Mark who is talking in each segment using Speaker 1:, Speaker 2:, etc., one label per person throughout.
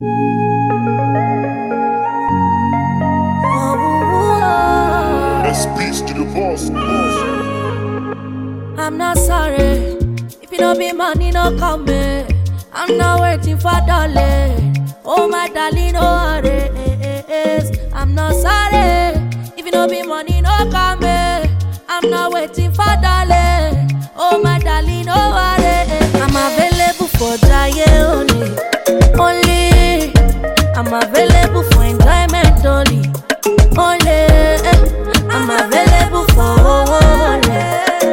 Speaker 1: Best speech to the boss.
Speaker 2: I'm not sorry. If you don't be money, no come back. I'm not waiting for dollar. Oh my darling, no worries. I'm not sorry. If you don't be money, no come back. I'm not waiting for dollar. Oh my darling, no worries. I'm available for giant only. Only. I'm available for enjoyment only. Only. I'm available for only.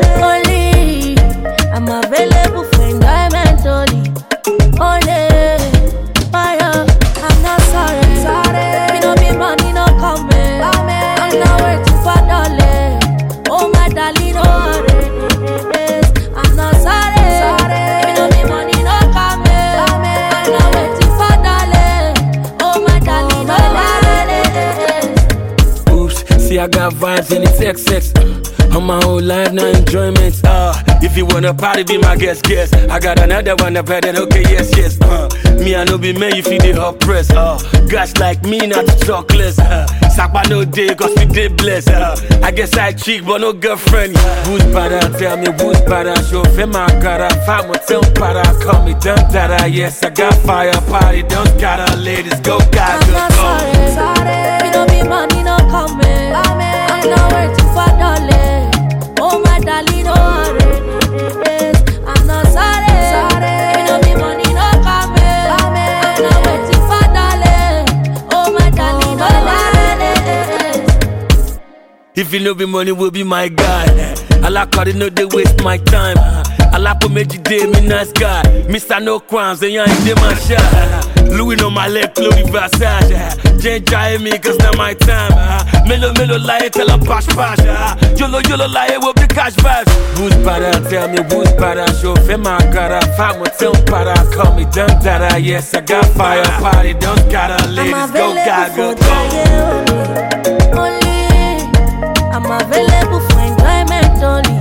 Speaker 2: I'm available for enjoyment only. Only. Fire. I'm not sorry. Me no be money, no come back. I'm not waiting for dollar. Oh my darling, no worries. I'm not sorry. Me no be money, no come back. I'm not waiting for dollar. Oh my darling, no worries.
Speaker 3: Oops, see I got vibes and it's XX. On my whole life, no enjoyment. If you wanna party, be my guest. I got another one up better, okay, yes. Me, I know be man, you feel the hot press. Guys like me, not to talk less. Sapa no day, cause we did bless. I guess I cheek, but no girlfriend. Who's better? Tell me who's better. Show fame, my cara. Five more tell para. Call me done dada. Yes, I got fire party. Don't gotta ladies go, gotta
Speaker 2: I'm not sorry. Me no be money, no come back. I'm not waiting for dollar. Oh my darling, no worries. I'm not sorry. Me no be money, no come back. I'm not waiting for dollar. Oh my darling, no worries.
Speaker 3: If you know be money, will be my guy. I like how they know they waste my time. I like to make you day, me nice guy. Mr. No crimes, and you ain't day my shot. Louis on my leg, Chloe Versace. Jane try me, cause now my time. Melo lie, tell her pash. Yolo lie, will be cash vibes. Who's better? Tell me who's better. Show fame, my cara. Five more tell para. Call me done dada. Yes, I got fire party. Don't gotta ladies go, gaga.
Speaker 2: Only. I'm available for enjoyment only.